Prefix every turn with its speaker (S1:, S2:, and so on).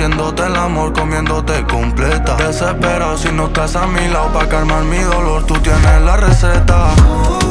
S1: haciéndote el amor, comiéndote completa. Desesperado si no estás a mi lado pa' calmar mi dolor, tú tienes la receta.